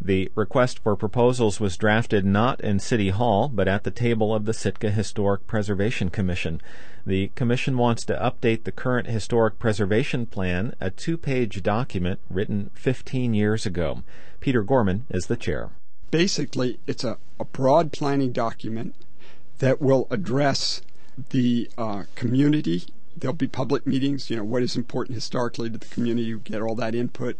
The request for proposals was drafted not in City Hall, but at the table of the Sitka Historic Preservation Commission. The commission wants to update the current Historic Preservation Plan, a 2-page document written 15 years ago. Peter Gorman is the chair. Basically, it's a broad planning document that will address the community. There'll be public meetings, what is important historically to the community. You get all that input.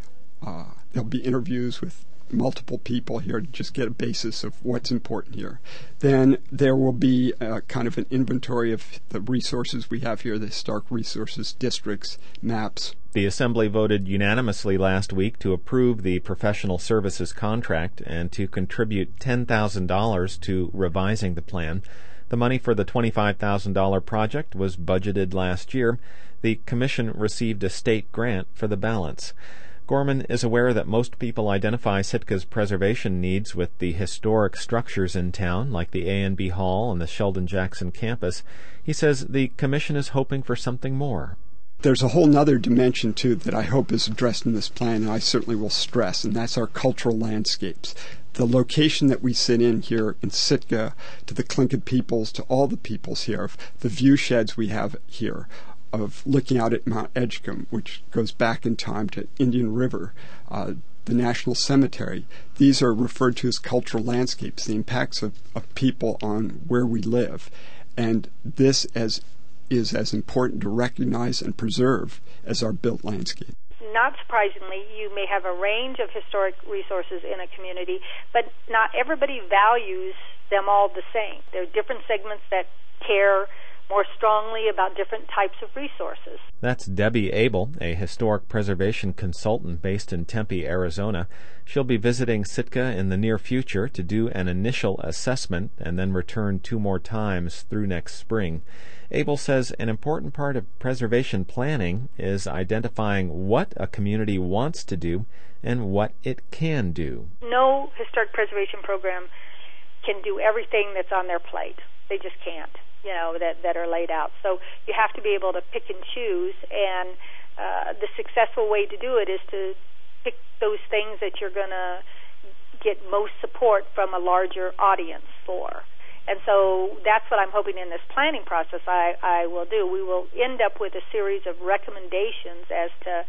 There'll be interviews with multiple people here to just get a basis of what's important here. Then there will be kind of an inventory of the resources we have here, the historic resources, districts, maps. The Assembly voted unanimously last week to approve the professional services contract and to contribute $10,000 to revising the plan. The money for the $25,000 project was budgeted last year. The Commission received a state grant for the balance. Gorman is aware that most people identify Sitka's preservation needs with the historic structures in town, like the A&B Hall and the Sheldon Jackson campus. He says the Commission is hoping for something more. There's a whole nother dimension, too, that I hope is addressed in this plan, and I certainly will stress, and that's our cultural landscapes. The location that we sit in here in Sitka, to the Tlingit peoples, to all the peoples here, the view sheds we have here, of looking out at Mount Edgecombe, which goes back in time to Indian River, the National Cemetery. These are referred to as cultural landscapes, the impacts of people on where we live. And this is as important to recognize and preserve as our built landscape. Not surprisingly, you may have a range of historic resources in a community, but not everybody values them all the same. There are different segments that care more strongly about different types of resources. That's Debbie Abel, a historic preservation consultant based in Tempe, Arizona. She'll be visiting Sitka in the near future to do an initial assessment and then return 2 more times through next spring. Abel says an important part of preservation planning is identifying what a community wants to do and what it can do. No historic preservation program can do everything that's on their plate. They just can't. That are laid out. So you have to be able to pick and choose, and the successful way to do it is to pick those things that you're going to get most support from a larger audience for. And so that's what I'm hoping in this planning process I will do. We will end up with a series of recommendations as to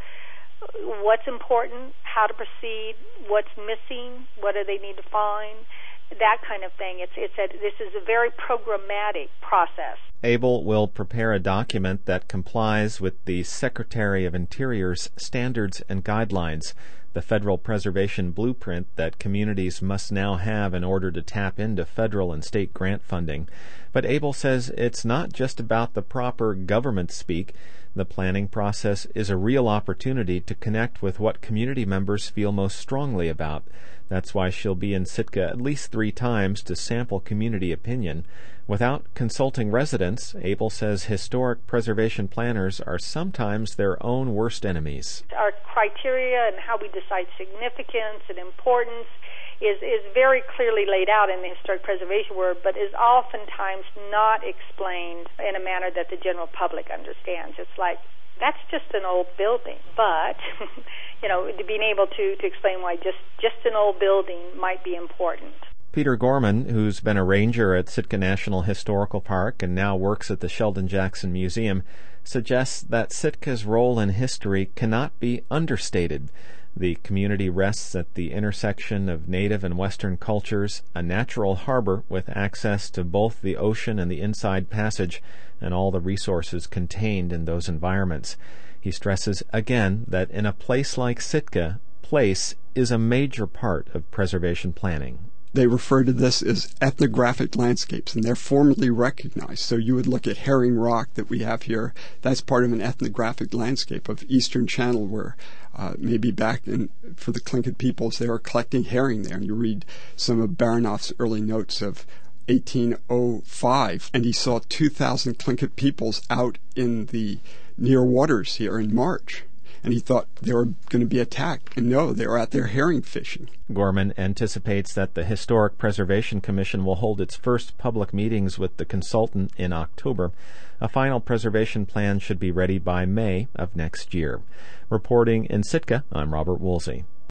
what's important, how to proceed, what's missing, what do they need to find, that kind of thing. This is a very programmatic process. Abel will prepare a document that complies with the Secretary of Interior's standards and guidelines, the federal preservation blueprint that communities must now have in order to tap into federal and state grant funding. But Abel says it's not just about the proper government speak. The planning process is a real opportunity to connect with what community members feel most strongly about. That's why she'll be in Sitka at least 3 times to sample community opinion. Without consulting residents, Abel says historic preservation planners are sometimes their own worst enemies. Our criteria and how we decide significance and importance is very clearly laid out in the historic preservation word, but is oftentimes not explained in a manner that the general public understands. It's like, that's just an old building, but being able to explain why just an old building might be important. Peter Gorman, who's been a ranger at Sitka National Historical Park and now works at the Sheldon Jackson Museum, suggests that Sitka's role in history cannot be understated. The community rests at the intersection of native and Western cultures, a natural harbor with access to both the ocean and the Inside Passage, and all the resources contained in those environments. He stresses again that in a place like Sitka, place is a major part of preservation planning. They refer to this as ethnographic landscapes, and they're formally recognized. So you would look at Herring Rock that we have here. That's part of an ethnographic landscape of Eastern Channel, where maybe back for the Tlingit peoples, they were collecting herring there. And you read some of Baranoff's early notes of 1805, and he saw 2,000 Tlingit peoples out in the near waters here in March. And he thought they were going to be attacked. And no, they were out there herring fishing. Gorman anticipates that the Historic Preservation Commission will hold its first public meetings with the consultant in October. A final preservation plan should be ready by May of next year. Reporting in Sitka, I'm Robert Woolsey.